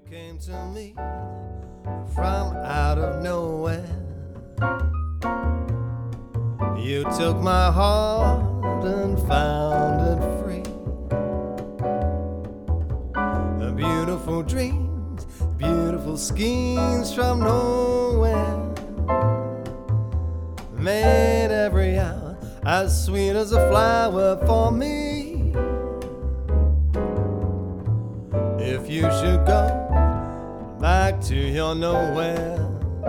Came to me from out of nowhere. You took my heart and found it free. Beautiful dreams, beautiful schemes from nowhere made every hour as sweet as a flower for me. If you should go back to your nowhere,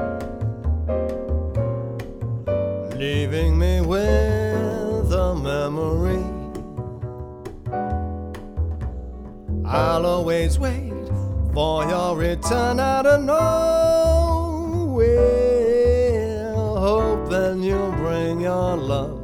leaving me with a memory, I'll always wait for your return out of nowhere. Hope then you'll bring your love